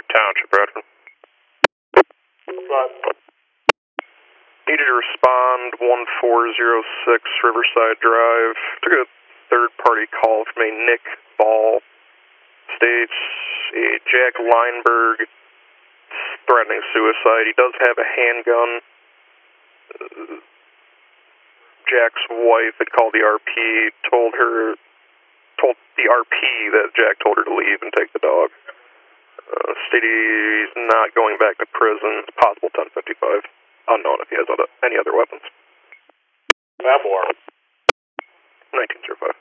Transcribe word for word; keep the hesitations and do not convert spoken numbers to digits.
Township, Bradford. Needed to respond one four zero six Riverside Drive. Took a third-party call from a Nick Ball. States a Jack Lineberg threatening suicide. He does have a handgun. Uh, Jack's wife had called the R P, told her, told the R P that Jack told her to leave and take the dog. Uh, stated he's not going back to prison. It's possible ten fifty-five. Unknown if he has other, any other weapons. Map war. nineteen oh five.